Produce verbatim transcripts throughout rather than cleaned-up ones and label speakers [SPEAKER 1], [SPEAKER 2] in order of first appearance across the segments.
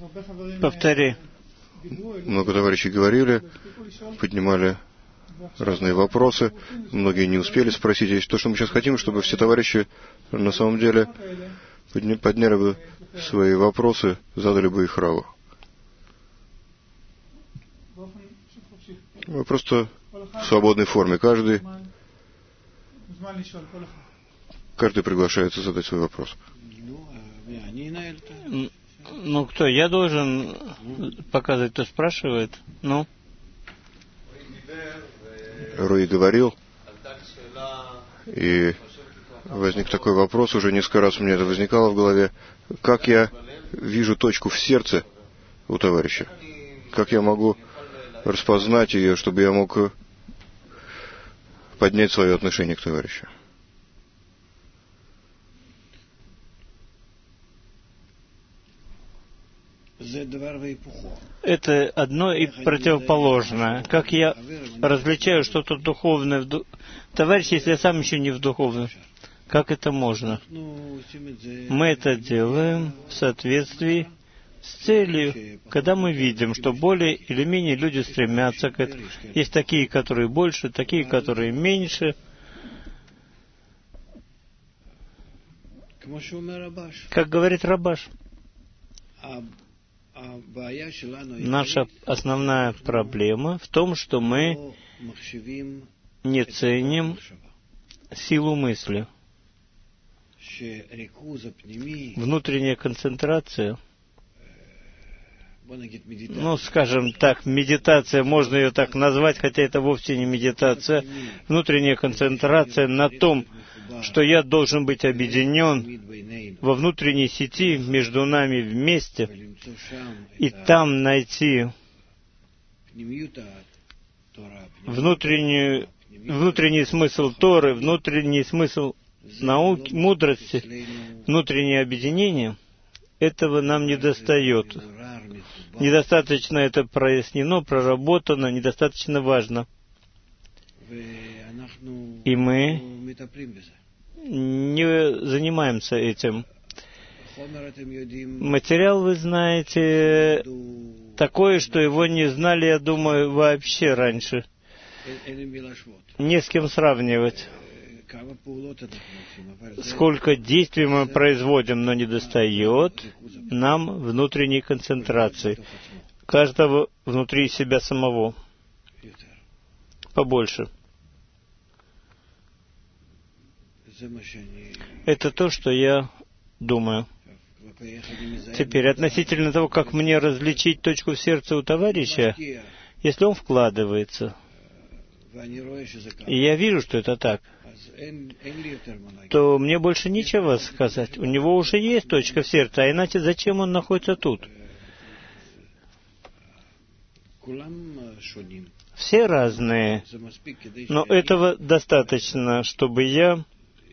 [SPEAKER 1] Повтори.
[SPEAKER 2] Много товарищей говорили, поднимали разные вопросы, многие не успели спросить. И то, что мы сейчас хотим, чтобы все товарищи на самом деле подняли бы свои вопросы, задали бы их Раву. Просто в свободной форме. Каждый, каждый приглашается задать свой вопрос.
[SPEAKER 1] Ну, кто? Я должен показывать, кто спрашивает? Ну?
[SPEAKER 2] Руи говорил, и возник такой вопрос, уже несколько раз у меня это возникало в голове. Как я вижу точку в сердце у товарища? Как я могу распознать ее, чтобы я мог поднять свое отношение к товарищу?
[SPEAKER 1] Это одно и противоположное. Как я различаю что-то духовное в ду... товарищ, если я сам еще не в духовном, как это можно? Мы это делаем в соответствии с целью, когда мы видим, что более или менее люди стремятся к этому. Есть такие, которые больше, такие, которые меньше. Как говорит Рабаш, наша основная проблема в том, что мы не ценим силу мысли. Внутренняя концентрация, ну, скажем так, медитация, можно ее так назвать, хотя это вовсе не медитация, внутренняя концентрация на том, что я должен быть объединен во внутренней сети между нами вместе, и там найти внутреннюю, внутренний смысл Торы, внутренний смысл науки, мудрости, внутреннее объединение. Этого нам недостает. Недостаточно это прояснено, проработано, недостаточно важно. И мы не занимаемся этим. Материал, вы знаете, такое, что его не знали, я думаю, вообще раньше. Не с кем сравнивать. Сколько действий мы производим, но недостает нам внутренней концентрации. Каждого внутри себя самого. Побольше. Это то, что я думаю. Теперь, относительно того, как мне различить точку в сердце у товарища, если он вкладывается, и я вижу, что это так, то мне больше нечего сказать. У него уже есть точка в сердце, а иначе зачем он находится тут? Все разные, но этого достаточно, чтобы я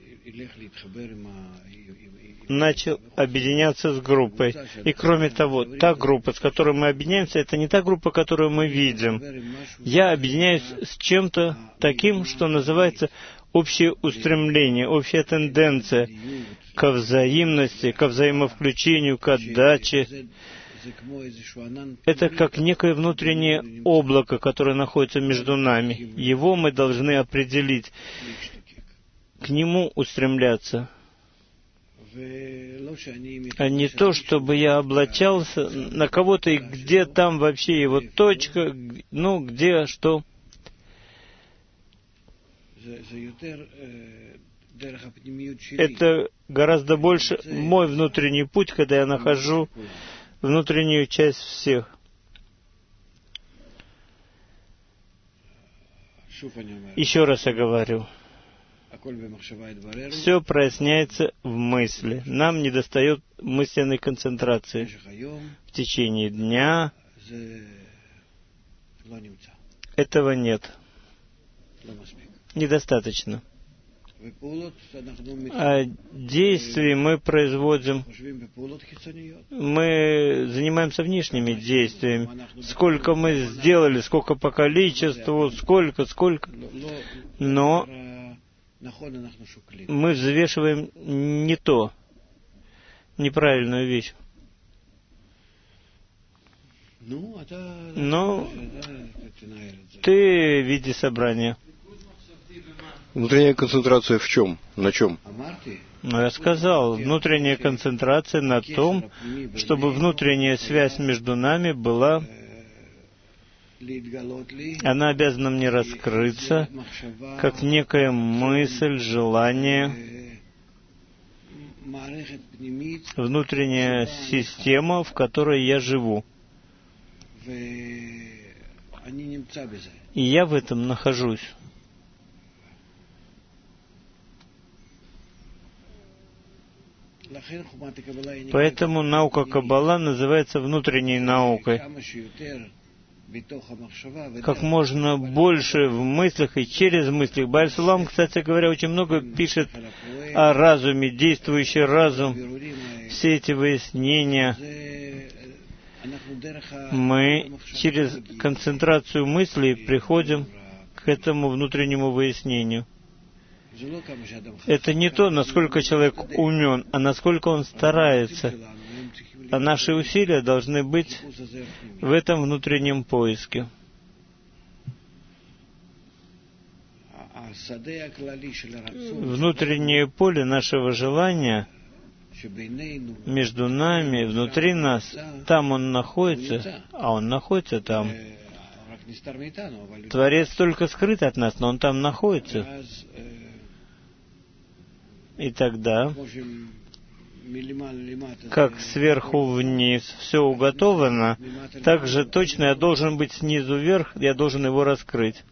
[SPEAKER 1] начал объединяться с группой. И кроме того, та группа, с которой мы объединяемся, это не та группа, которую мы видим. Я объединяюсь с чем-то таким, что называется общее устремление, общая тенденция ко взаимности, ко взаимовключению, к отдаче. Это как некое внутреннее облако, которое находится между нами. Его мы должны определить, к нему устремляться. А не то, чтобы я облачался на кого-то, и где там вообще его точка, ну, где, что. Это гораздо больше мой внутренний путь, когда я нахожу внутреннюю часть всех. Еще раз я говорю. Все проясняется в мысли. Нам недостает мысленной концентрации. В течение дня этого нет. Недостаточно. А действия мы производим, мы занимаемся внешними действиями. Сколько мы сделали, сколько по количеству, сколько, сколько. Но мы взвешиваем не то, неправильную вещь. Ну, ты веди собрание.
[SPEAKER 2] Внутренняя концентрация в чем? На чем?
[SPEAKER 1] Ну, я сказал, внутренняя концентрация на том, чтобы внутренняя связь между нами была, она обязана мне раскрыться, как некая мысль, желание, внутренняя система, в которой я живу. И я в этом нахожусь. Поэтому наука Каббала называется внутренней наукой. Как можно больше в мыслях и через мысли. Бааль Сулам, кстати говоря, очень много пишет о разуме, действующий разум, все эти выяснения. Мы через концентрацию мыслей приходим к этому внутреннему выяснению. Это не то, насколько человек умен, а насколько он старается. А наши усилия должны быть в этом внутреннем поиске. Внутреннее поле нашего желания между нами, внутри нас, там он находится, а он находится там. Творец только скрыт от нас, но он там находится. И тогда, как сверху вниз все уготовано, так же точно я должен быть снизу вверх, я должен его раскрыть.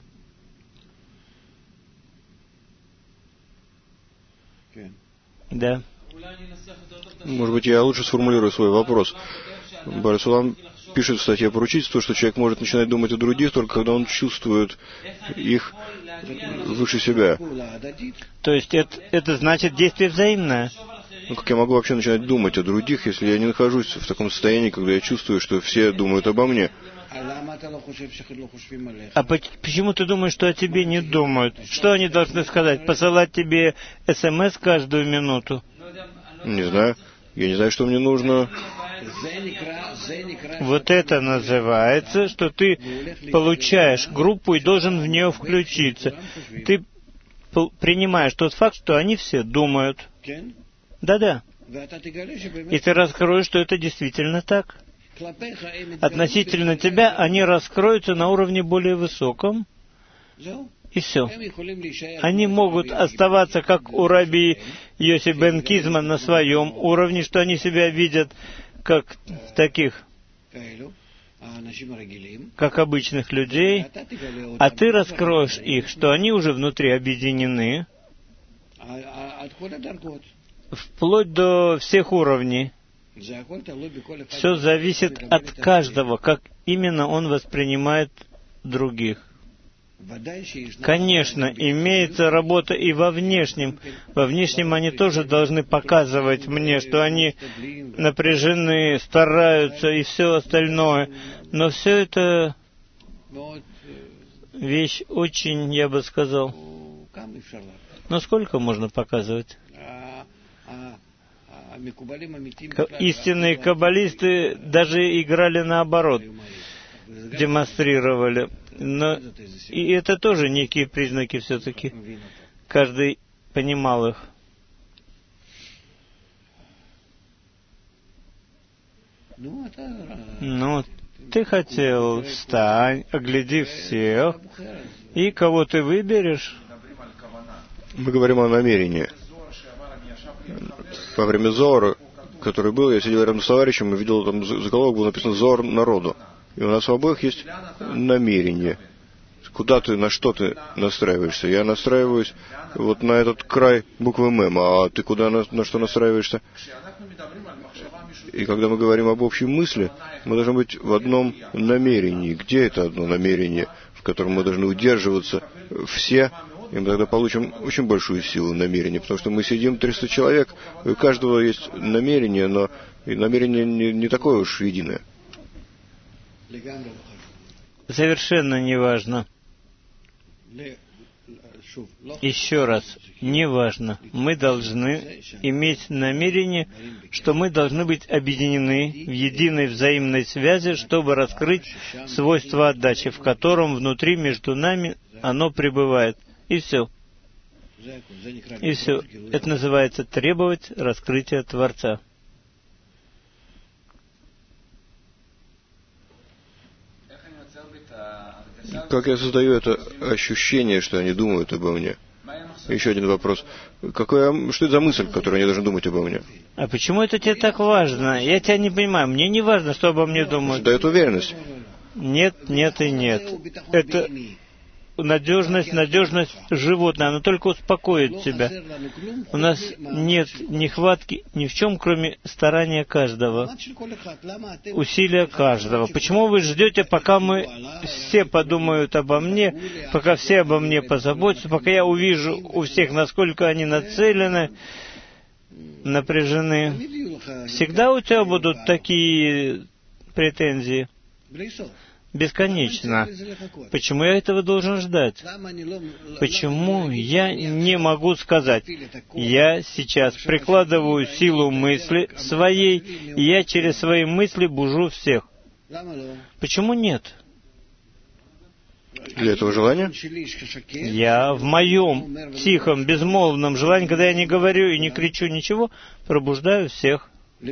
[SPEAKER 1] Да.
[SPEAKER 2] Может быть, я лучше сформулирую свой вопрос. Бааль Сулам пишет в статье поручительства, что человек может начинать думать о других, только когда он чувствует их выше себя.
[SPEAKER 1] То есть это, это значит действие взаимное.
[SPEAKER 2] Ну, как я могу вообще начинать думать о других, если я не нахожусь в таком состоянии, когда я чувствую, что все думают обо мне?
[SPEAKER 1] А почему ты думаешь, что о тебе не думают? Что они должны сказать? Посылать тебе СМС каждую минуту?
[SPEAKER 2] Не знаю. Я не знаю, что мне нужно.
[SPEAKER 1] Вот это называется, что ты получаешь группу и должен в нее включиться. Ты принимаешь тот факт, что они все думают. Да-да. И ты раскроешь, что это действительно так. Относительно тебя они раскроются на уровне более высоком. И все. Они могут оставаться, как у раби Йоси бен Кизма, на своем уровне, что они себя видят как таких, как обычных людей, а ты раскроешь их, что они уже внутри объединены, вплоть до всех уровней. Все зависит от каждого, как именно он воспринимает других. Конечно, имеется работа и во внешнем. Во внешнем они тоже должны показывать мне, что они напряжены, стараются и все остальное. Но все это вещь очень, я бы сказал, но сколько можно показывать? Истинные каббалисты даже играли наоборот, демонстрировали. Но и это тоже некие признаки все-таки. Каждый понимал их. Ну, ты хотел, встань, огляди всех, и кого ты выберешь?
[SPEAKER 2] Мы говорим о намерении. Во время Зоара, который был, я сидел рядом с товарищем и видел, там заголовок был написан «Зоар народу». И у нас у обоих есть намерение. Куда ты, на что ты настраиваешься? Я настраиваюсь вот на этот край буквы «М», а ты куда, на, на что настраиваешься? И когда мы говорим об общей мысли, мы должны быть в одном намерении. Где это одно намерение, в котором мы должны удерживаться все, и мы тогда получим очень большую силу намерения, потому что мы сидим триста человек, и у каждого есть намерение, но и намерение не, не такое уж единое.
[SPEAKER 1] Совершенно неважно. Еще раз, неважно, мы должны иметь намерение, что мы должны быть объединены в единой взаимной связи, чтобы раскрыть свойство отдачи, в котором внутри между нами оно пребывает. И все. И все. Это называется требовать раскрытия Творца.
[SPEAKER 2] Как я создаю это ощущение, что они думают обо мне? Еще один вопрос. Какое, что это за мысль, которую они должны думать обо мне?
[SPEAKER 1] А почему это тебе так важно? Я тебя не понимаю. Мне не важно, что обо мне думают.
[SPEAKER 2] Дает уверенность.
[SPEAKER 1] Нет, нет и нет. Это надежность, надежность животное. Оно только успокоит тебя. У нас нет нехватки ни в чем, кроме старания каждого, усилия каждого. Почему вы ждете, пока мы все подумают обо мне, пока все обо мне позаботятся, пока я увижу у всех, насколько они нацелены, напряжены? Всегда у тебя будут такие претензии? Бесконечно. Почему я этого должен ждать? Почему я не могу сказать, я сейчас прикладываю силу мысли своей, и я через свои мысли бужу всех? Почему нет?
[SPEAKER 2] Для этого желания?
[SPEAKER 1] Я в моем тихом, безмолвном желании, когда я не говорю и не кричу ничего, пробуждаю всех.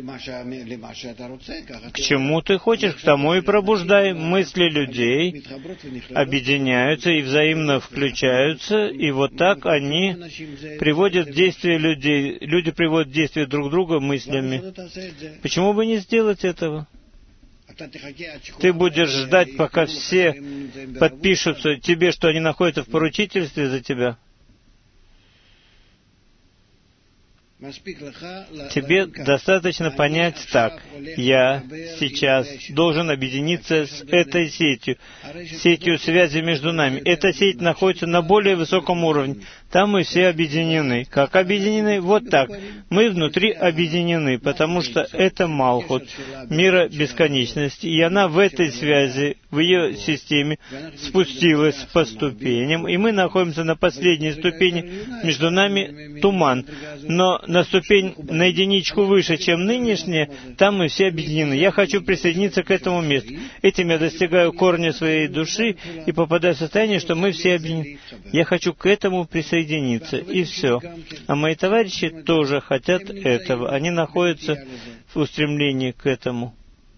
[SPEAKER 1] К чему ты хочешь, к тому и пробуждай. Мысли людей объединяются и взаимно включаются, и вот так они приводят в действие людей. Люди приводят в действие друг друга мыслями. Почему бы не сделать этого? Ты будешь ждать, пока все подпишутся тебе, что они находятся в поручительстве за тебя? Тебе достаточно понять так. Я сейчас должен объединиться с этой сетью, сетью связи между нами. Эта сеть находится на более высоком уровне. Там мы все объединены. Как объединены? Вот так. Мы внутри объединены, потому что это Малхут, мира бесконечности. И она в этой связи, в ее системе, спустилась по ступеням. И мы находимся на последней ступени. Между нами туман. Но на ступень, на единичку выше, чем нынешняя, там мы все объединены. Я хочу присоединиться к этому месту. Этим я достигаю корня своей души и попадаю в состояние, что мы все объединены. Я хочу к этому присоединиться. Соединиться, и все. А мои товарищи тоже хотят этого. Они находятся в устремлении к этому.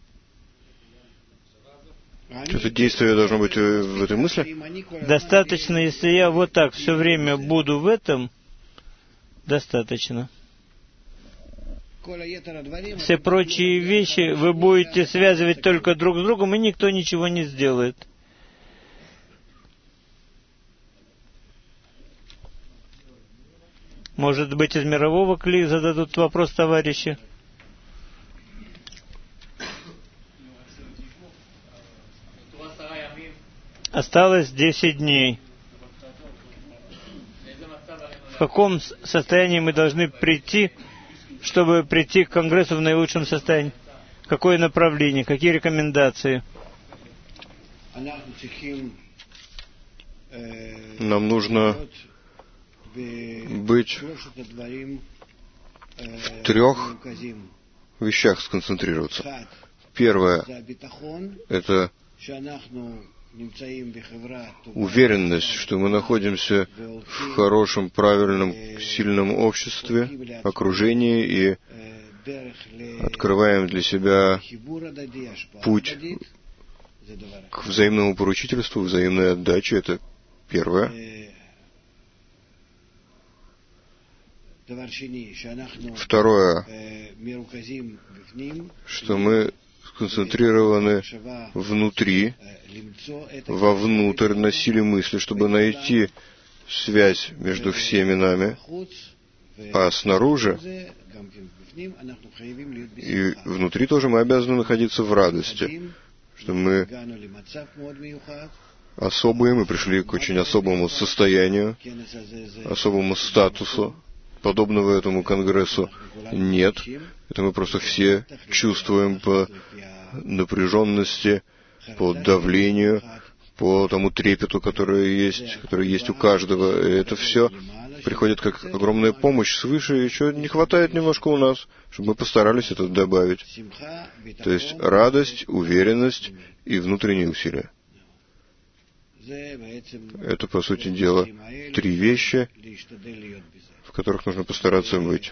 [SPEAKER 2] Это действие должно быть в этой мысли?
[SPEAKER 1] Достаточно, если я вот так все время буду в этом, достаточно. Все прочие вещи вы будете связывать только друг с другом, и никто ничего не сделает. Может быть, из мирового кли зададут вопрос товарищи? Осталось десять дней. В каком состоянии мы должны прийти, чтобы прийти к Конгрессу в наилучшем состоянии? Какое направление? Какие рекомендации?
[SPEAKER 2] Нам нужно быть в трех вещах сконцентрироваться. Первое — это уверенность, что мы находимся в хорошем, правильном, сильном обществе, окружении и открываем для себя путь к взаимному поручительству, взаимной отдаче. Это первое. Второе, что мы сконцентрированы внутри, вовнутрь носили мысли, чтобы найти связь между всеми нами, а снаружи и внутри тоже мы обязаны находиться в радости, что мы особые, мы пришли к очень особому состоянию, особому статусу. Подобного этому конгрессу нет. Это мы просто все чувствуем по напряженности, по давлению, по тому трепету, который есть, который есть у каждого. И это все приходит как огромная помощь свыше, и еще не хватает немножко у нас, чтобы мы постарались это добавить. То есть радость, уверенность и внутренние усилия. Это, по сути дела, три вещи, в которых нужно постараться быть.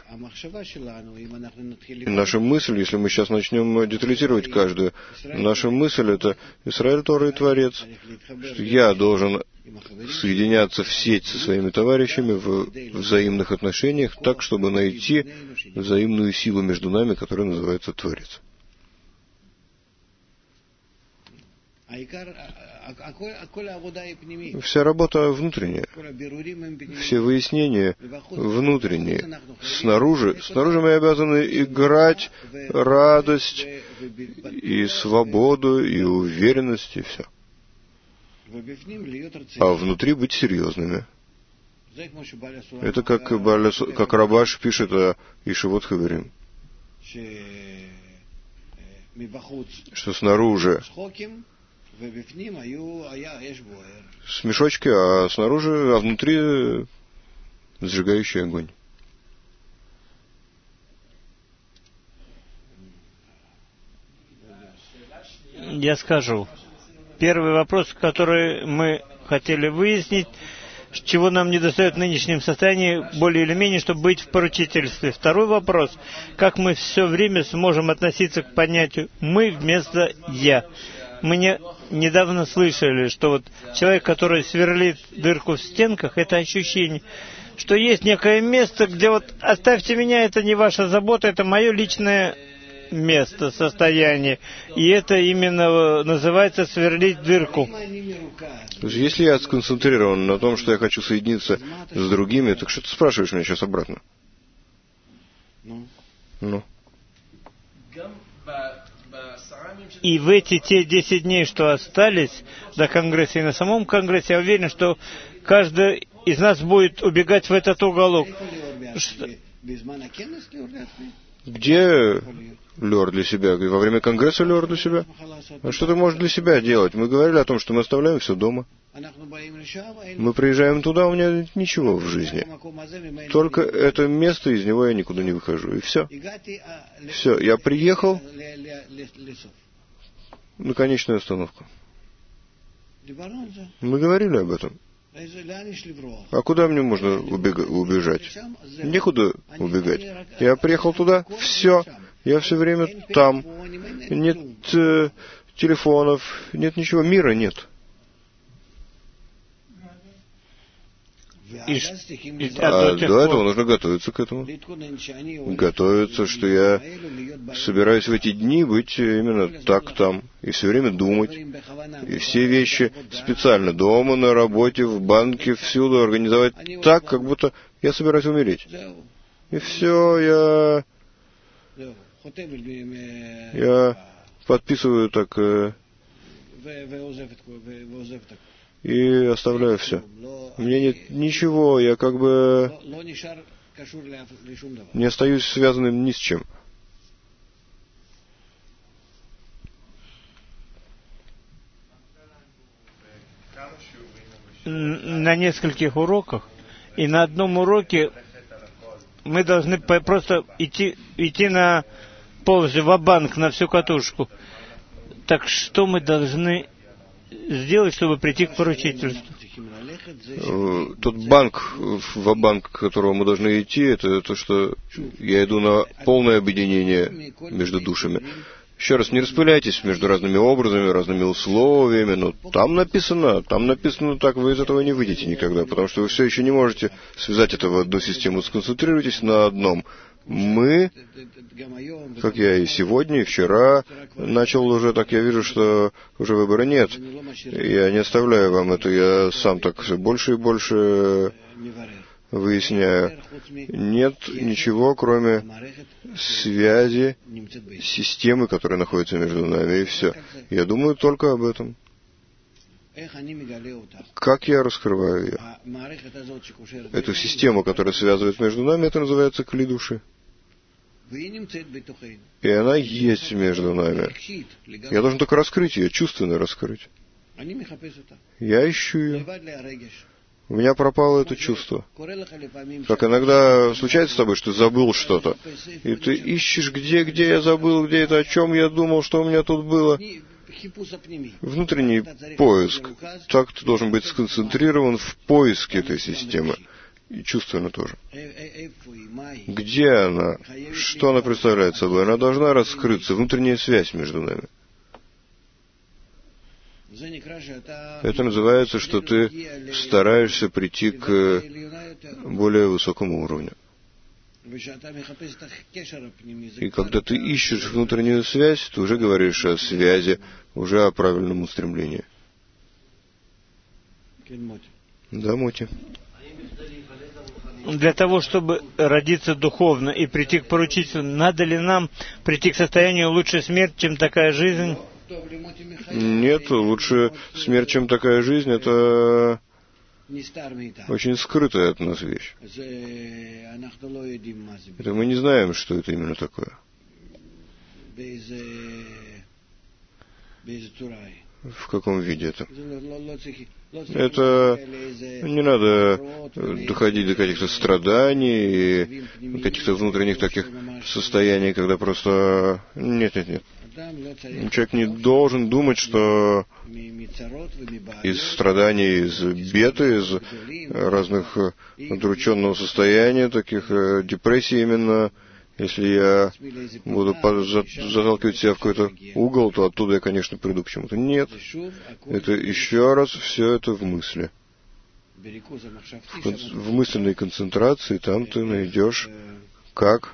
[SPEAKER 2] И наша мысль, если мы сейчас начнем детализировать каждую, наша мысль — это Исраэль, Тора и Творец, что я должен соединяться в сеть со своими товарищами в взаимных отношениях так, чтобы найти взаимную силу между нами, которая называется Творец. Вся работа внутренняя, все выяснения внутренние. Снаружи, снаружи мы обязаны играть радость и свободу, и уверенность, и все. А внутри быть серьезными. Это как, Баля, как Рабаш пишет о Ишивот Хаверим, что снаружи смешочки, а снаружи, а внутри сжигающий огонь.
[SPEAKER 1] Я скажу. Первый вопрос, который мы хотели выяснить, чего нам недостает в нынешнем состоянии, более или менее, чтобы быть в поручительстве. Второй вопрос, как мы все время сможем относиться к понятию «мы» вместо «я». Мы не, недавно слышали, что вот человек, который сверлит дырку в стенках, это ощущение, что есть некое место, где вот оставьте меня, это не ваша забота, это мое личное место, состояние. И это именно называется сверлить дырку.
[SPEAKER 2] То есть, если я сконцентрирован на том, что я хочу соединиться с другими, так что ты спрашиваешь меня сейчас обратно? Ну.
[SPEAKER 1] И в эти те десять дней, что остались до Конгресса, и на самом Конгрессе, я уверен, что каждый из нас будет убегать в этот уголок. Что...
[SPEAKER 2] Где лёр для себя? Во время Конгресса лёр для себя? А что ты можешь для себя делать? Мы говорили о том, что мы оставляем все дома. Мы приезжаем туда, у меня нет ничего в жизни. Только это место, из него я никуда не выхожу. И все. Все, я приехал на конечную остановку. Мы говорили об этом. А куда мне можно убег- убежать? Некуда убегать. Я приехал туда, все. Я все время там. Нет э, телефонов, нет ничего, мира нет.
[SPEAKER 1] И, и,
[SPEAKER 2] а до этого пор... нужно готовиться к этому. Готовиться, что я собираюсь в эти дни быть именно так там. И все время думать. И все вещи специально дома, на работе, в банке, всюду организовать так, как будто я собираюсь умереть. И все, я... Я подписываю так... Э... И оставляю все. У меня нет ничего, я как бы не остаюсь связанным ни с чем.
[SPEAKER 1] На нескольких уроках, и на одном уроке мы должны просто идти, идти на полностью ва-банк, на всю катушку. Так что мы должны сделать, чтобы прийти к поручительству?
[SPEAKER 2] Тот банк, ва-банк, к которому мы должны идти, это то, что я иду на полное объединение между душами. Еще раз, не распыляйтесь между разными образами, разными условиями, но там написано, там написано так, вы из этого не выйдете никогда, потому что вы все еще не можете связать это в одну систему. Сконцентрируйтесь на одном. Мы, как я и сегодня, и вчера начал уже, так я вижу, что уже выбора нет. Я не оставляю вам это, я сам так все больше и больше выясняю. Нет ничего, кроме связи, системы, которая находится между нами, и все. Я думаю только об этом. Как я раскрываю ее? Эту систему, которая связывает между нами, это называется кли души. И она есть между нами. Я должен только раскрыть ее, чувственно раскрыть. Я ищу ее. У меня пропало это чувство. Как иногда случается с тобой, что ты забыл что-то, и ты ищешь, где, где я забыл, где это, о чем я думал, что у меня тут было. Внутренний поиск. Так ты должен быть сконцентрирован в поиске этой системы. И чувственно тоже. Где она? Что она представляет собой? Она должна раскрыться. Внутренняя связь между нами. Это называется, что ты стараешься прийти к более высокому уровню. И когда ты ищешь внутреннюю связь, ты уже говоришь о связи, уже о правильном устремлении. Да, Моти?
[SPEAKER 1] Для того, чтобы родиться духовно и прийти к поручительству, надо ли нам прийти к состоянию лучше смерть, чем такая жизнь?
[SPEAKER 2] Нет, лучше смерть, чем такая жизнь, это очень скрытая от нас вещь. Это мы не знаем, что это именно такое. В каком виде это? Это не надо доходить до каких-то страданий, каких-то внутренних таких состояний, когда просто... Нет, нет, нет. Человек не должен думать, что из страданий, из бед, из разных удрученного состояния, таких депрессий именно, если я буду заталкивать себя в какой-то угол, то оттуда я, конечно, приду к чему-то. Нет. Это еще раз все это в мысли. В, кон- в мысленной концентрации там ты найдешь, как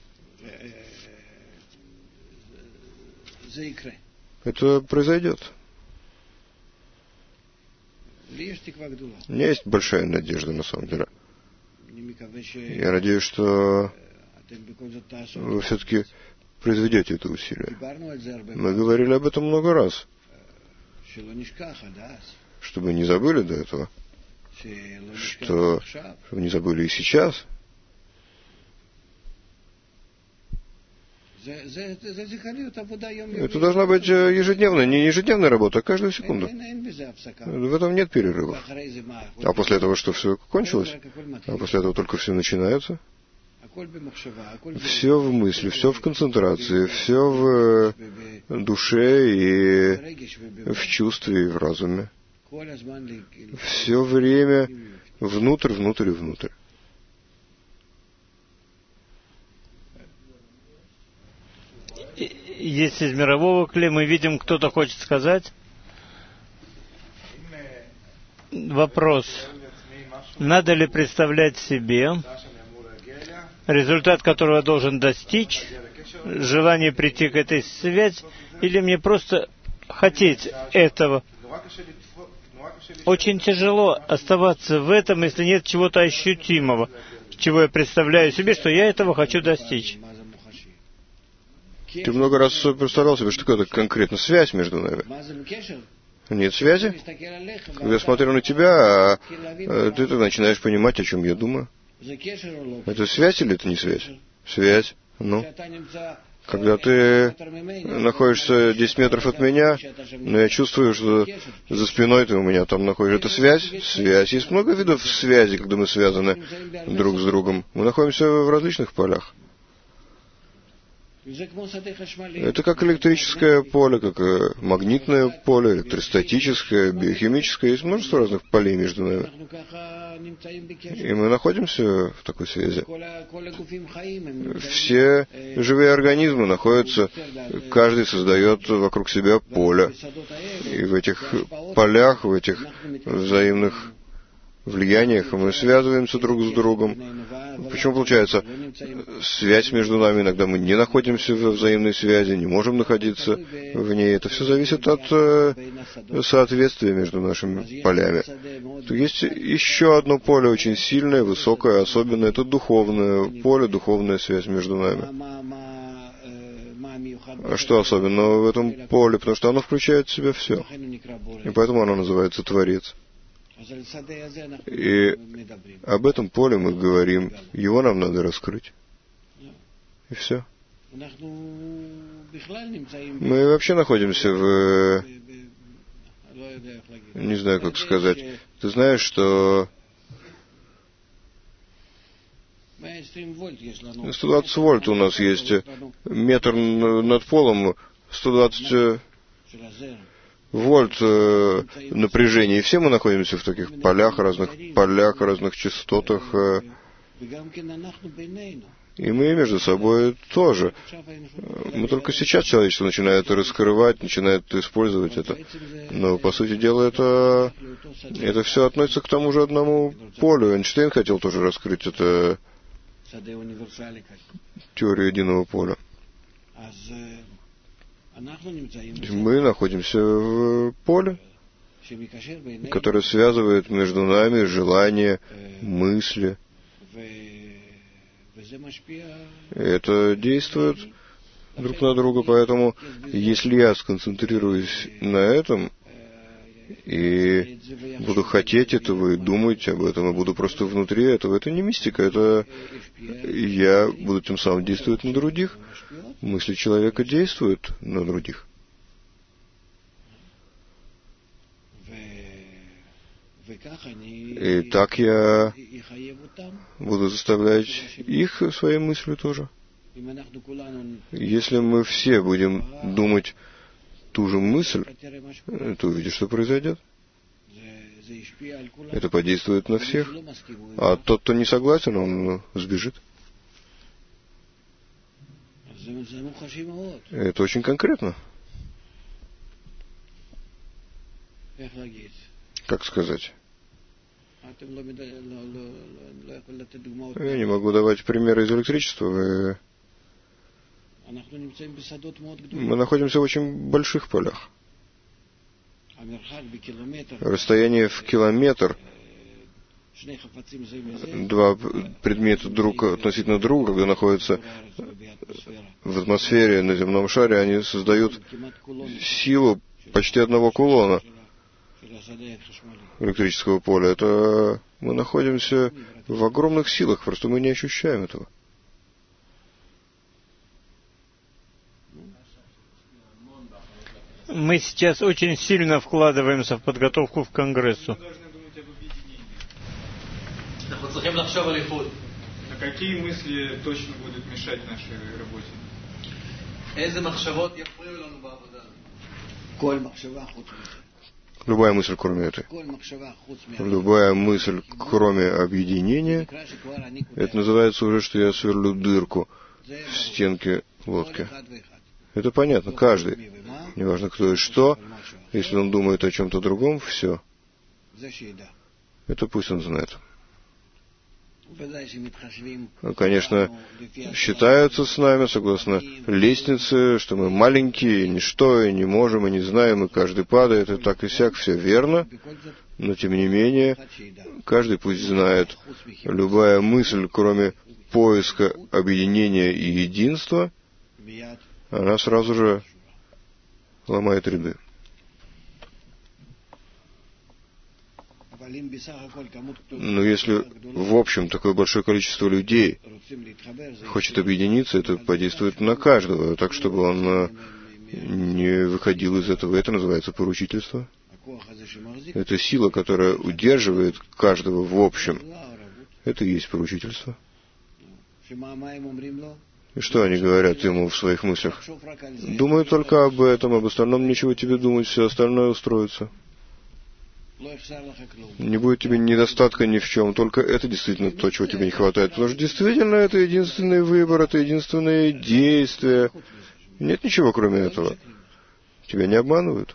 [SPEAKER 2] это произойдет. У меня есть большая надежда, на самом деле. Я надеюсь, что вы все-таки произведете это усилие. Мы говорили об этом много раз. Чтобы не забыли до этого. Что, чтобы не забыли и сейчас. Это должна быть ежедневная, не ежедневная работа, а каждую секунду. В этом нет перерывов. А после этого что, все кончилось? А после этого только все начинается? Все в мысли, все в концентрации, все в душе и в чувстве и в разуме. Все время внутрь, внутрь и внутрь.
[SPEAKER 1] Если из мирового клея мы видим, кто-то хочет сказать. Вопрос. Надо ли представлять себе результат, которого я должен достичь, желание прийти к этой связи, или мне просто хотеть этого? Очень тяжело оставаться в этом, если нет чего-то ощутимого, чего я представляю себе, что я этого хочу достичь.
[SPEAKER 2] Ты много раз представлял себе, что такое конкретно связь между нами? Нет связи? Когда я смотрю на тебя, а ты тогда начинаешь понимать, о чем я думаю. Это связь или это не связь? Связь. Ну, когда ты находишься десять метров от меня, но я чувствую, что за спиной ты у меня там находишься. Это связь? Связь. Есть много видов связи, когда мы связаны друг с другом. Мы находимся в различных полях. Это как электрическое поле, как магнитное поле, электростатическое, биохимическое. Есть множество разных полей между нами. И мы находимся в такой связи. Все живые организмы находятся, каждый создает вокруг себя поле. И в этих полях, в этих взаимных влияниях мы связываемся друг с другом. Почему получается связь между нами? Иногда мы не находимся в взаимной связи, не можем находиться в ней. Это все зависит от соответствия между нашими полями. Есть еще одно поле очень сильное, высокое, особенное. Это духовное поле, духовная связь между нами. А что особенного в этом поле? Потому что оно включает в себя все. И поэтому оно называется Творец. И об этом поле мы говорим. Его нам надо раскрыть. И все. Мы вообще находимся в не знаю, как сказать. Ты знаешь, что сто двадцать вольт у нас есть, метр над полом, сто двадцать вольт э, напряжения. И все мы находимся в таких полях, разных полях, разных частотах. Э, и мы между собой тоже. Мы только сейчас человечество начинает раскрывать, начинает использовать это. Но, по сути дела, это, это все относится к тому же одному полю. Эйнштейн хотел тоже раскрыть это, теорию единого поля. Мы находимся в поле, которое связывает между нами желания, мысли. Это действует друг на друга, поэтому если я сконцентрируюсь на этом и буду хотеть этого и думать об этом, и буду просто внутри этого, это не мистика, это я буду тем самым действовать на других. Мысли человека действуют на других. И так я буду заставлять их своей мыслью тоже. Если мы все будем думать ту же мысль, то увидишь, что произойдет. Это подействует на всех. А тот, кто не согласен, он сбежит. Это очень конкретно. Как сказать? Я не могу давать примеры из электричества. Мы находимся в очень больших полях. Расстояние в километр. Два предмета друг относительно друга, когда находятся в атмосфере на земном шаре, они создают силу почти одного кулона электрического поля. Это мы находимся в огромных силах, просто мы не ощущаем этого.
[SPEAKER 1] Мы сейчас очень сильно вкладываемся в подготовку к Конгрессу.
[SPEAKER 3] А какие мысли точно будут мешать нашей работе?
[SPEAKER 2] Любая мысль, кроме этой. Любая мысль, кроме объединения, это называется уже, что я сверлю дырку в стенке лодки. Это понятно, каждый. Неважно, кто и что, если он думает о чем-то другом, все. Это пусть он знает. Конечно, считаются с нами, согласно лестнице, что мы маленькие, ничто, и не можем, и не знаем, и каждый падает, и так и сяк, все верно. Но, тем не менее, каждый пусть знает, любая мысль, кроме поиска объединения и единства, она сразу же ломает ряды. Но если в общем такое большое количество людей хочет объединиться, это подействует на каждого, так чтобы он не выходил из этого. Это называется поручительство. Это сила, которая удерживает каждого в общем. Это и есть поручительство. И что они говорят ему в своих мыслях? Думаю только об этом, об остальном нечего тебе думать, все остальное устроится. Не будет тебе недостатка ни в чем, только это действительно то, чего тебе не хватает. Потому что действительно это единственный выбор, это единственное действие. Нет ничего кроме этого. Тебя не обманывают.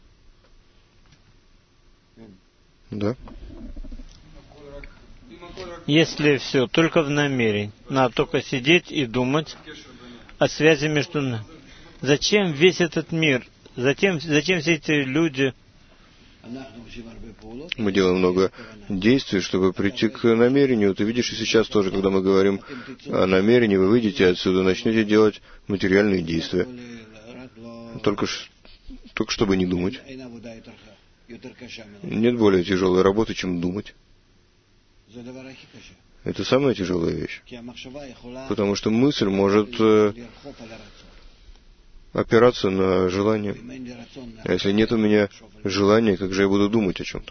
[SPEAKER 2] Да?
[SPEAKER 1] Если все только в намерении, надо только сидеть и думать о связи между нами. Зачем весь этот мир? Зачем, зачем все эти люди?
[SPEAKER 2] Мы делаем много действий, чтобы прийти к намерению. Ты видишь, и сейчас тоже, когда мы говорим о намерении, вы выйдете отсюда, начнете делать материальные действия. Только, только чтобы не думать. Нет более тяжелой работы, чем думать. Это самая тяжелая вещь. Потому что мысль может э, опираться на желание. А если нет у меня желания, как же я буду думать о чем-то?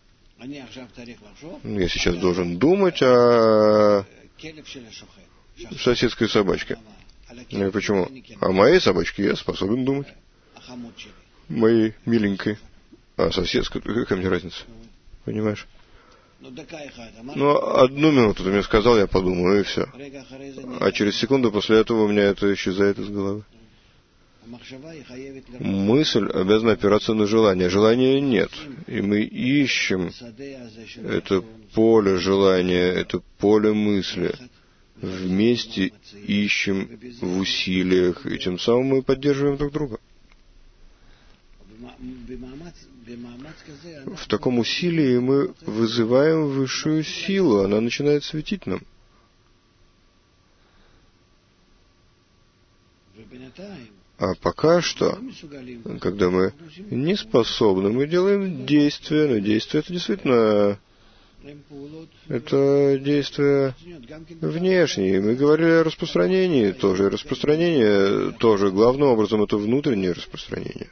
[SPEAKER 2] Я сейчас должен думать о соседской собачке. И почему? О моей собачке я способен думать. Моей миленькой. А соседской, какая мне разница? Понимаешь? Ну, одну минуту ты мне сказал, я подумаю, и все. А через секунду после этого у меня это исчезает из головы. Мысль обязана опираться на желание. Желания нет. И мы ищем это поле желания, это поле мысли. Вместе ищем в усилиях, и тем самым мы поддерживаем друг друга. В таком усилии мы вызываем высшую силу, она начинает светить нам. А пока что, когда мы не способны, мы делаем действия, но действия это действительно, это действия внешние. Мы говорили о распространении тоже. Распространение тоже, главным образом, это внутреннее распространение.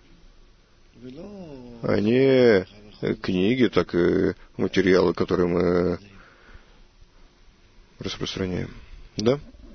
[SPEAKER 2] А не книги, так и материалы, которые мы распространяем. Да?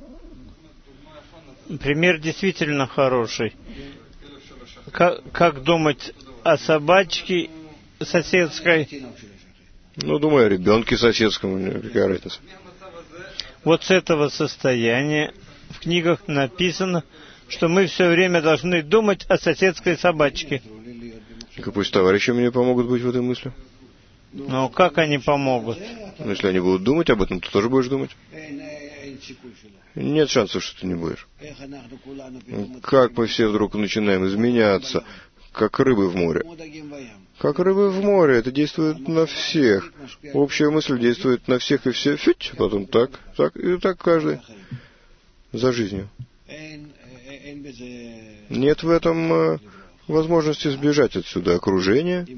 [SPEAKER 1] Пример действительно хороший. Как, как думать о собачке соседской?
[SPEAKER 2] Ну, думаю о ребенке соседском, какая разница.
[SPEAKER 1] Вот с этого состояния в книгах написано, что мы все время должны думать о соседской собачке.
[SPEAKER 2] И пусть товарищи мне помогут быть в этой мысли.
[SPEAKER 1] Но как они помогут?
[SPEAKER 2] Но если они будут думать об этом, ты тоже будешь думать. Нет шансов, что ты не будешь. Как мы все вдруг начинаем изменяться, как рыбы в море. Как рыбы в море, это действует на всех. Общая мысль действует на всех и все. Фють, потом так, так и так каждый. За жизнью. Нет в этом возможности сбежать отсюда окружения.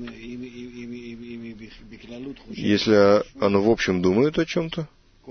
[SPEAKER 2] Если оно в общем думает о чем-то,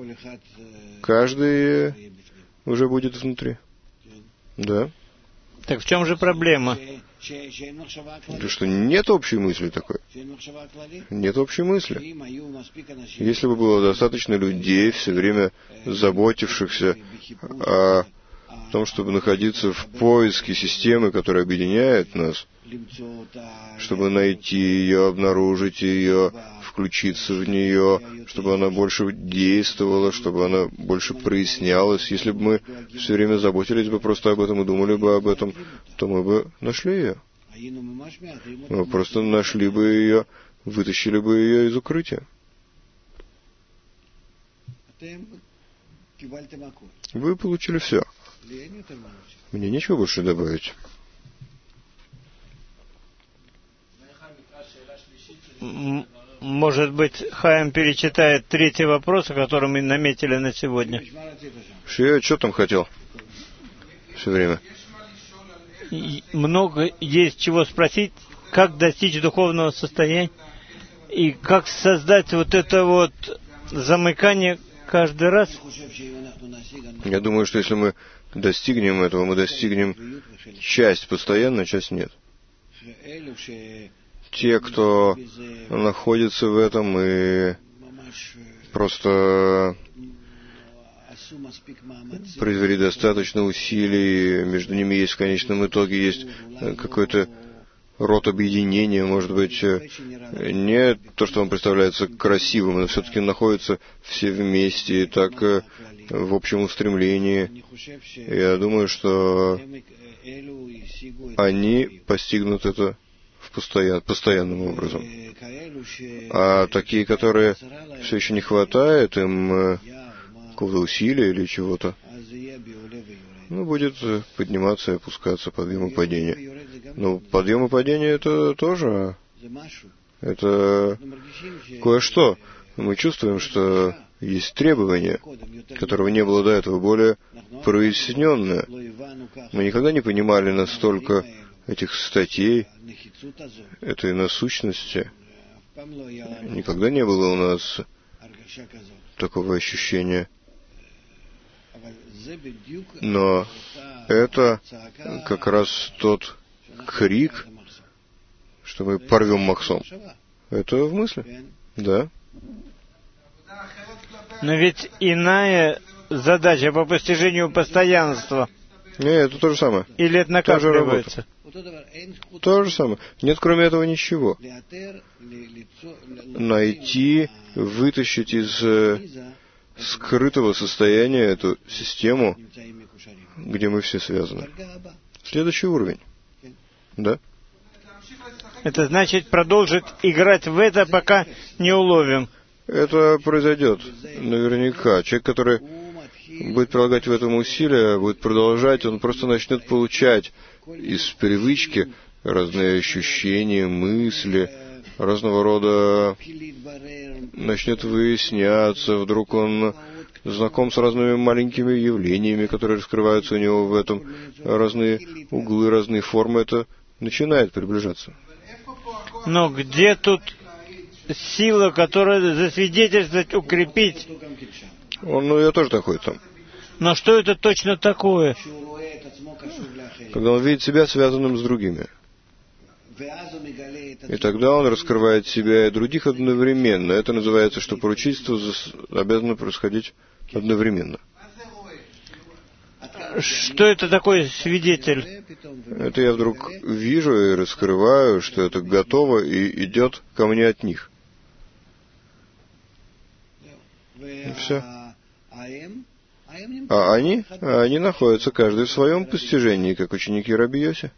[SPEAKER 2] каждый уже будет внутри. Да.
[SPEAKER 1] Так в чем же проблема?
[SPEAKER 2] То, что нет общей мысли такой. Нет общей мысли. Если бы было достаточно людей, все время заботившихся о том, чтобы находиться в поиске системы, которая объединяет нас, чтобы найти ее, обнаружить ее, включиться в нее, чтобы она больше действовала, чтобы она больше прояснялась. Если бы мы все время заботились бы просто об этом и думали бы об этом, то мы бы нашли ее. Мы просто нашли бы ее, вытащили бы ее из укрытия. Вы получили все. Мне нечего больше добавить.
[SPEAKER 1] Может быть, Хаим перечитает третий вопрос, который мы наметили на сегодня.
[SPEAKER 2] Я что там хотел? Все время.
[SPEAKER 1] Много есть чего спросить, как достичь духовного состояния и как создать вот это вот замыкание каждый раз.
[SPEAKER 2] Я думаю, что если мы достигнем этого, мы достигнем часть постоянно, часть нет. Те, кто находится в этом и просто произвели достаточно усилий, между ними есть в конечном итоге есть какой-то род объединения, может быть, не то, что вам представляется красивым, но все-таки находятся все вместе, и так в общем устремлении. Я думаю, что они постигнут это в постоян, постоянным образом. А такие, которые все еще не хватает им какого-то усилия или чего-то, ну, будет подниматься и опускаться, подъем и падение. Ну, подъем и падение это тоже, это кое-что. Мы чувствуем, что есть требования, которого не было до этого, более проясненное. Мы никогда не понимали настолько этих статей, этой насущности. Никогда не было у нас такого ощущения. Но это как раз тот крик, что мы порвем махсом. Это в мысли. Да.
[SPEAKER 1] Но ведь иная задача по постижению постоянства.
[SPEAKER 2] Нет, это то же самое.
[SPEAKER 1] Или это накапливается?
[SPEAKER 2] То же самое. Нет, кроме этого, ничего. Найти, вытащить из э, скрытого состояния эту систему, где мы все связаны. Следующий уровень. Да?
[SPEAKER 1] Это значит продолжить играть в это, пока не уловим.
[SPEAKER 2] Это произойдет наверняка. Человек, который будет прилагать в этом усилия, будет продолжать, он просто начнет получать из привычки разные ощущения, мысли, разного рода начнет выясняться, вдруг он знаком с разными маленькими явлениями, которые раскрываются у него в этом, разные углы, разные формы, это начинает приближаться.
[SPEAKER 1] Но где тут сила, которая засвидетельствовать, укрепить?
[SPEAKER 2] Он, ну, я тоже такой там.
[SPEAKER 1] Но что это точно такое?
[SPEAKER 2] Когда он видит себя связанным с другими. И тогда он раскрывает себя и других одновременно. Это называется, что поручительство обязано происходить одновременно.
[SPEAKER 1] Что это такое свидетель?
[SPEAKER 2] Это я вдруг вижу и раскрываю, что это готово и идет ко мне от них. И все. А они? А они находятся каждый в своем постижении, как ученики Раби Йоси.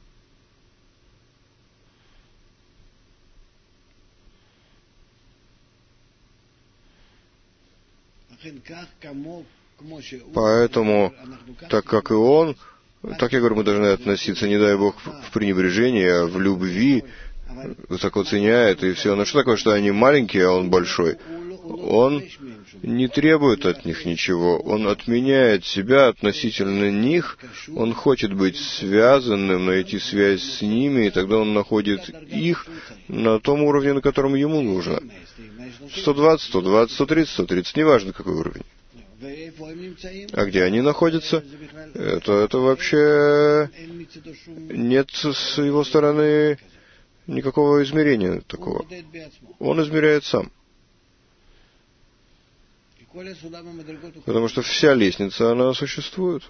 [SPEAKER 2] Поэтому, так как и он, так я говорю, мы должны относиться, не дай Бог, в пренебрежении, а в любви, высоко ценя это и все. Но что такое, что они маленькие, а он большой? Он не требует от них ничего, он отменяет себя относительно них, он хочет быть связанным, найти связь с ними, и тогда он находит их на том уровне, на котором ему нужно. сто двадцать, сто двадцать, сто тридцать, сто тридцать, неважно какой уровень. А где они находятся, это, это вообще нет с его стороны никакого измерения такого. Он измеряет сам. Потому что вся лестница, она существует.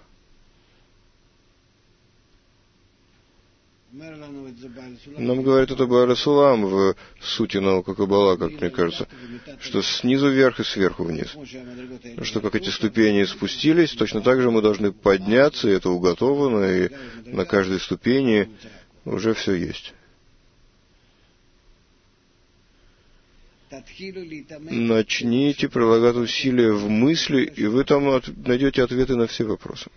[SPEAKER 2] Нам говорит это Бааль Сулам в сути наука Каббала, как мне кажется, что снизу вверх и сверху вниз. Что как эти ступени спустились, точно так же мы должны подняться, и это уготовано, и на каждой ступени уже все есть. Начните прилагать усилия в мысли, и вы там от, найдете ответы на все вопросы.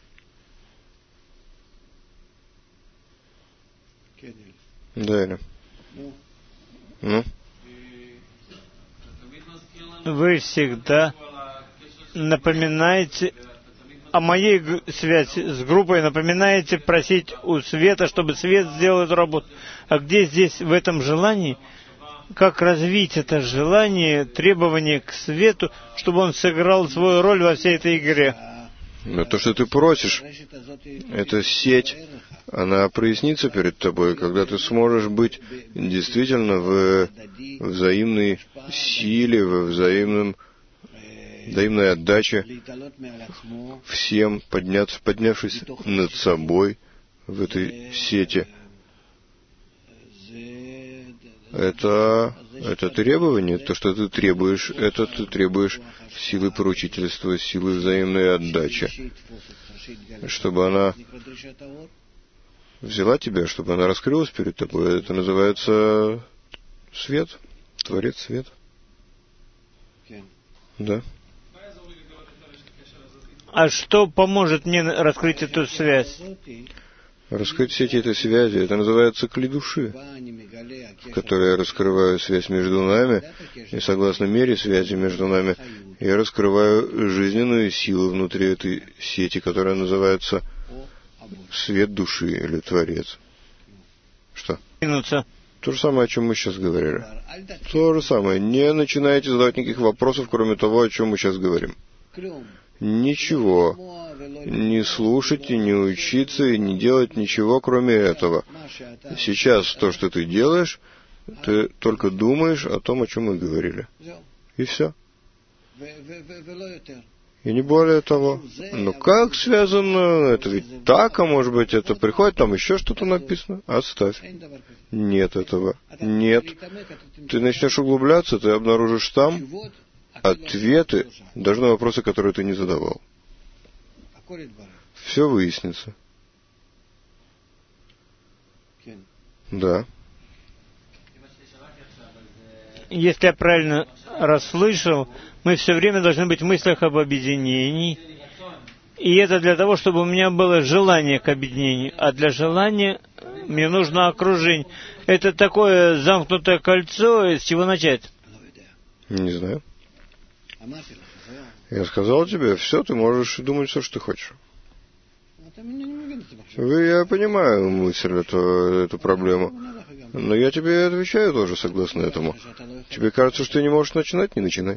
[SPEAKER 2] Да, или? Ну?
[SPEAKER 1] Вы всегда напоминаете о моей связи с группой, напоминаете просить у света, чтобы свет сделал эту работу. А где здесь, в этом желании, как развить это желание, требование к свету, чтобы он сыграл свою роль во всей этой игре?
[SPEAKER 2] Но то, что ты просишь, эта сеть, она прояснится перед тобой, когда ты сможешь быть действительно в взаимной силе, в взаимном, взаимной отдаче всем, подняться, поднявшись над собой в этой сети. Это, это требование, то, что ты требуешь, это ты требуешь силы поручительства, силы взаимной отдачи, чтобы она взяла тебя, чтобы она раскрылась перед тобой. Это называется свет, Творец свет. Да.
[SPEAKER 1] А что поможет мне раскрыть эту связь?
[SPEAKER 2] Раскрыть сети этой связи, это называется кли души, в которой я раскрываю связь между нами, и согласно мере связи между нами, я раскрываю жизненную силу внутри этой сети, которая называется свет души или Творец. Что? То же самое, о чем мы сейчас говорили. То же самое. Не начинайте задавать никаких вопросов, кроме того, о чем мы сейчас говорим. Ничего. не слушать и не учиться и не делать ничего, кроме этого. Сейчас то, что ты делаешь, ты только думаешь о том, о чем мы говорили. И все. И не более того. Но как связано? Это ведь так, а может быть это приходит, там еще что-то написано? Оставь. Нет этого. Нет. Ты начнешь углубляться, ты обнаружишь там ответы даже на вопросы, которые ты не задавал. Все выяснится. Да.
[SPEAKER 1] Если я правильно расслышал, мы все время должны быть в мыслях об объединении. И это для того, чтобы у меня было желание к объединению. А для желания мне нужно окружение. Это такое замкнутое кольцо, с чего начать?
[SPEAKER 2] Не знаю. Я сказал тебе, все, ты можешь думать все, что ты хочешь. Я понимаю мысль, эту, эту проблему. Но я тебе отвечаю тоже согласно этому. Тебе кажется, что ты не можешь начинать? Не начинай.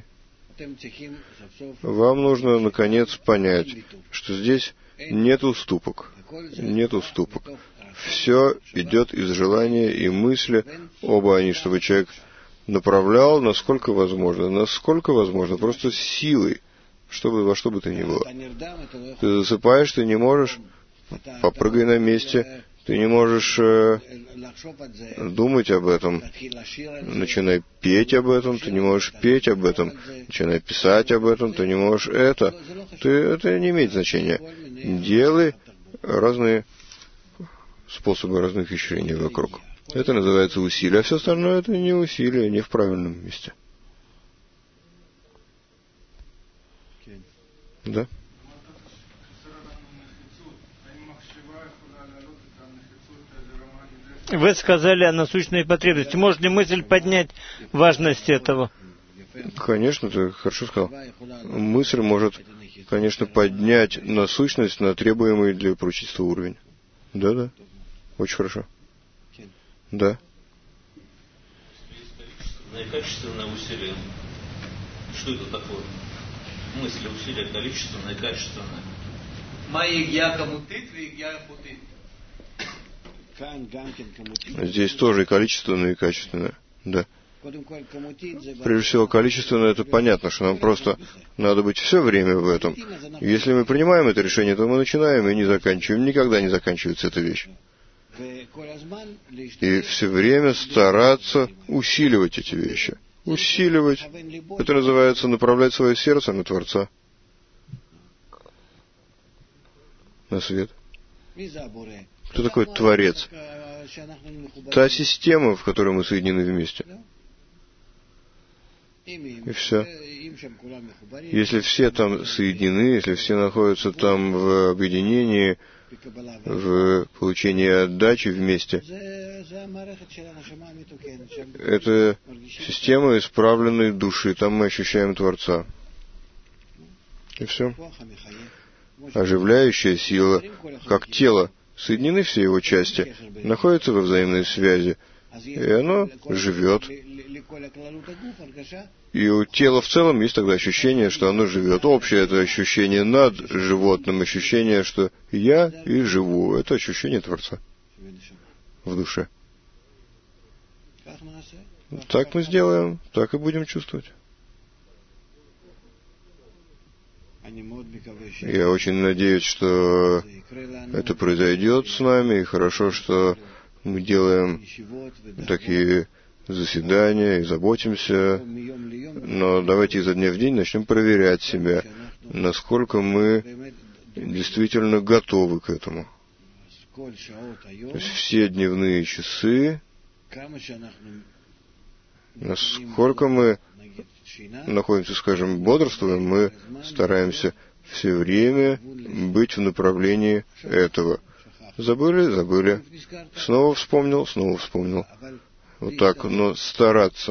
[SPEAKER 2] Вам нужно, наконец, понять, что здесь нет уступок. Нет уступок. Все идет из желания и мысли, оба они, чтобы человек направлял, насколько возможно. Насколько возможно, просто силой, чтобы, во что бы то ни было. Ты засыпаешь, ты не можешь, попрыгай на месте, ты не можешь э, думать об этом. Начинай петь об этом, ты не можешь петь об этом. Начинай писать об этом, ты не можешь это. Ты, это не имеет значения. Делай разные способы разных ощущений вокруг. Это называется усилие, а все остальное это не усилие, не в правильном месте. Да?
[SPEAKER 1] Вы сказали о насущной потребности. Может ли мысль поднять важность этого?
[SPEAKER 2] Конечно, ты хорошо сказал. Мысль может, конечно, поднять насущность на требуемый для пророчества уровень. Да-да. Очень хорошо. Да.
[SPEAKER 4] Качественное усилие. Что это такое? Мысли, усилия, количественное, качественное.
[SPEAKER 2] Здесь тоже и количественное, и качественное. Да. Прежде всего, количественное, это понятно, что нам просто надо быть все время в этом. Если мы принимаем это решение, то мы начинаем и не заканчиваем. Никогда не заканчивается эта вещь. И все время стараться усиливать эти вещи. Усиливать. Это называется направлять свое сердце на Творца. На свет. Кто такой Творец? Та система, в которой мы соединены вместе. И все. Если все там соединены, если все находятся там в объединении, в получении отдачи вместе, это система исправленной души. Там мы ощущаем Творца. И все. Оживляющая сила, как тело, соединены все его части, находятся во взаимной связи, и оно живет. И у тела в целом есть тогда ощущение, что оно живет. Общее это ощущение над животным, ощущение, что я и живу. Это ощущение Творца в душе. Так мы сделаем, так и будем чувствовать. Я очень надеюсь, что это произойдет с нами, и хорошо, что мы делаем такие заседания и заботимся, но давайте изо дня в день начнем проверять себя, насколько мы действительно готовы к этому. То есть все дневные часы, насколько мы находимся, скажем, бодрствуем, мы стараемся все время быть в направлении этого. Забыли? Забыли. Снова вспомнил? Снова вспомнил. Вот так, но стараться.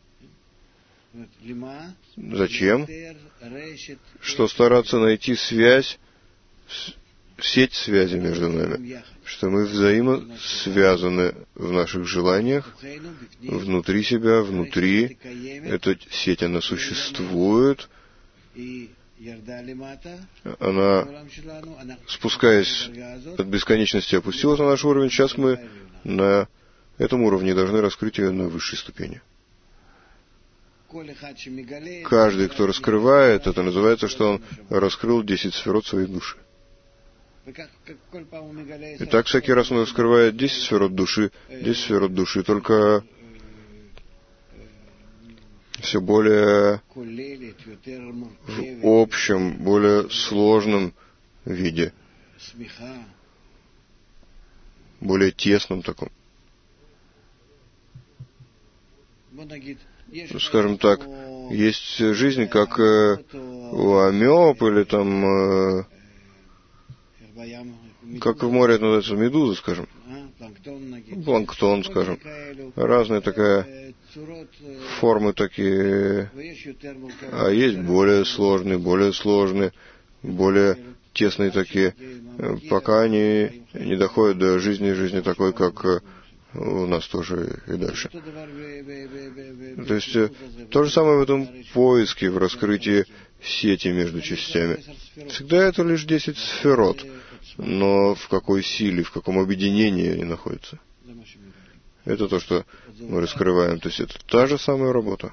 [SPEAKER 2] Зачем? Что стараться найти связь, сеть связи между нами, что мы взаимосвязаны в наших желаниях, внутри себя, внутри. Эта сеть, она существует, она, спускаясь от бесконечности, опустилась на наш уровень. Сейчас мы на этом уровне должны раскрыть ее на высшей ступени. Каждый, кто раскрывает, это называется, что он раскрыл десять сферот своей души. И так всякий раз он раскрывает десять сферот души, десять сферот души, только все более в общем, более сложном виде, более тесном таком. Скажем так, есть жизнь, как у амеб, или там, как в море это называется, медуза, скажем, планктон, скажем, разные такая формы такие, а есть более сложные, более сложные, более тесные такие, пока они не доходят до жизни, жизни такой, как у нас тоже и дальше. То есть то же самое в этом поиске, в раскрытии сети между частями. Всегда это лишь десять сферот, но в какой силе, в каком объединении они находятся. Это то, что мы раскрываем. То есть это та же самая работа.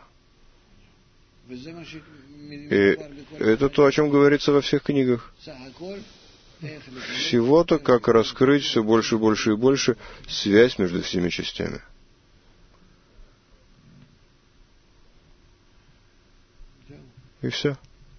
[SPEAKER 2] И это то, о чем говорится во всех книгах. Всего-то, как раскрыть все больше и больше и больше связь между всеми частями. И все.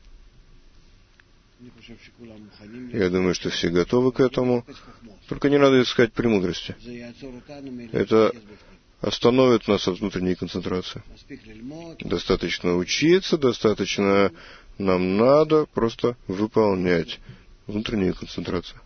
[SPEAKER 2] Я думаю, что все готовы к этому. Только не надо искать премудрости. Это остановит нас от внутренней концентрации. Достаточно учиться, достаточно нам надо просто выполнять внутреннюю концентрацию.